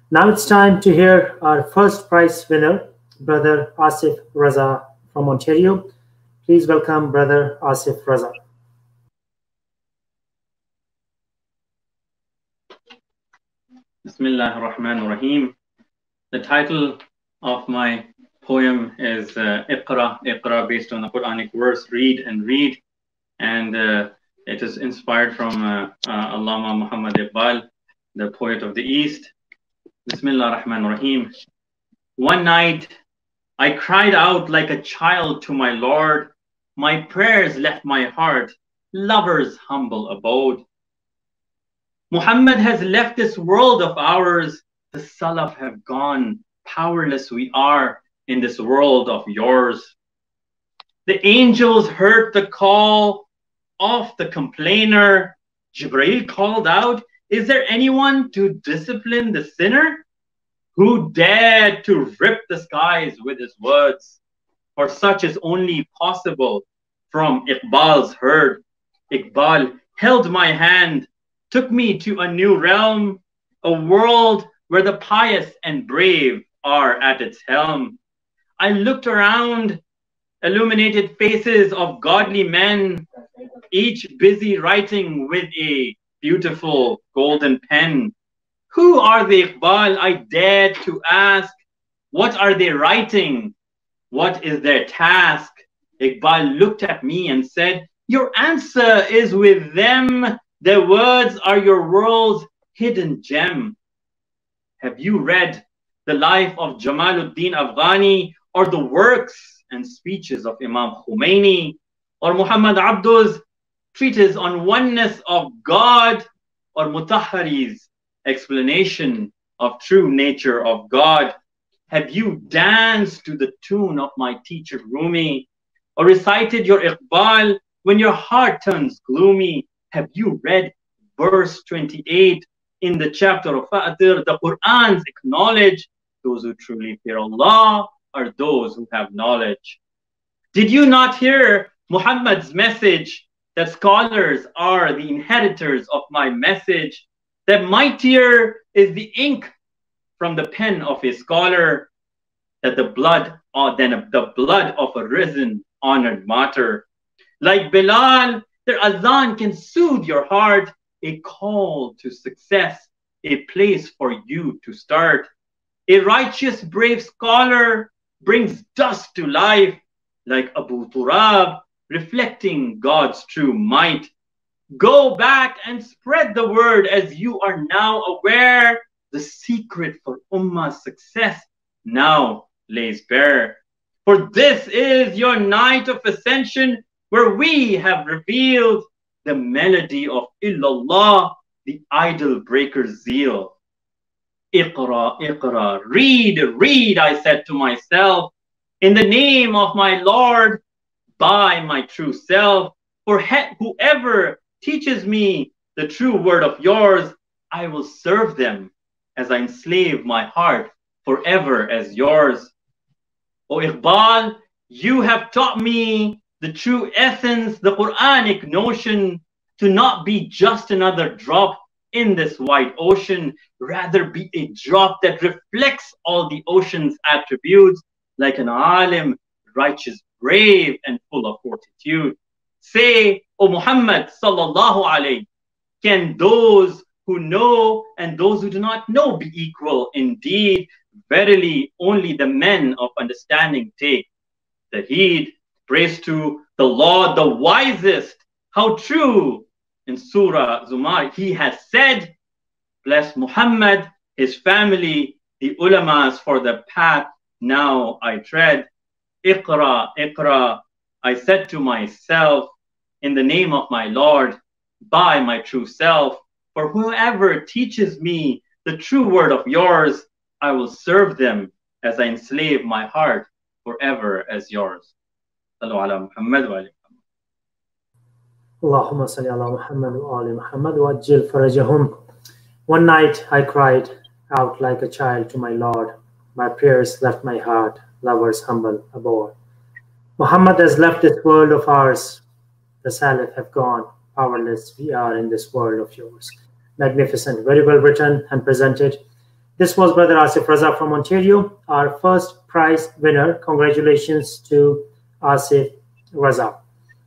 Now it's time to hear our first prize winner, Brother Asif Raza from Ontario. Please welcome Brother Asif Raza. Bismillah ar-Rahman ar-Rahim. The title of my poem is Iqra, Iqra, based on the Quranic verse, read and read. And it is inspired from Allama Muhammad Iqbal, the poet of the East. Bismillah ar-Rahman ar-Rahim. One night, I cried out like a child to my Lord. My prayers left my heart, lover's humble abode. Muhammad has left this world of ours. The Salaf have gone. Powerless we are in this world of yours. The angels heard the call of the complainer. Jibreel called out, is there anyone to discipline the sinner? Who dared to rip the skies with his words? For such is only possible from Iqbal's herd. Iqbal held my hand, took me to a new realm, a world where the pious and brave are at its helm. I looked around, illuminated faces of godly men, each busy writing with a beautiful golden pen. Who are they, Iqbal? I dared to ask. What are they writing? What is their task? Iqbal looked at me and said, your answer is with them. Their words are your world's hidden gem. Have you read the life of Jamaluddin Afghani or the works and speeches of Imam Khomeini or Muhammad Abdu's treatise on oneness of God or Mutahhari's explanation of true nature of God? Have you danced to the tune of my teacher Rumi or recited your Iqbal when your heart turns gloomy? Have you read verse 28 in the chapter of Fatir? The Qur'an's acknowledge those who truly fear Allah are those who have knowledge. Did you not hear Muhammad's message that scholars are the inheritors of my message? That mightier is the ink from the pen of a scholar than the blood of a risen honored martyr. Like Bilal, their azan can soothe your heart, a call to success, a place for you to start. A righteous, brave scholar brings dust to life, like Abu Turab, reflecting God's true might. Go back and spread the word as you are now aware. The secret for Ummah's success now lays bare. For this is your night of ascension, where we have revealed the melody of illallah, the idol breaker's zeal. Iqra, Iqra, read, read, I said to myself, in the name of my Lord, by my true self. For whoever teaches me the true word of yours, I will serve them as I enslave my heart forever as yours. O Iqbal, you have taught me the true essence, the Quranic notion, to not be just another drop in this wide ocean, rather be a drop that reflects all the ocean's attributes, like an alim, righteous, brave, and full of fortitude. Say, O Muhammad sallallahu alayhi, can those who know and those who do not know be equal? Indeed, verily, only the men of understanding take the heed. Praise to the Lord, the wisest. How true in Surah Zumar he has said, bless Muhammad, his family, the ulamas for the path now I tread. Iqra, Iqra, I said to myself, in the name of my Lord, by my true self, for whoever teaches me the true word of yours, I will serve them as I enslave my heart forever as yours. Allahumma salli ala Muhammad wa ali Muhammad wa ajil farajahum. One night I cried out like a child to my Lord. My prayers left my heart, lovers humble abode. Muhammad has left this world of ours. The Salaf have gone. Powerless we are in this world of yours. Magnificent, very well written and presented. This was Brother Asif Raza from Ontario, our first prize winner. Congratulations to Asif Raza.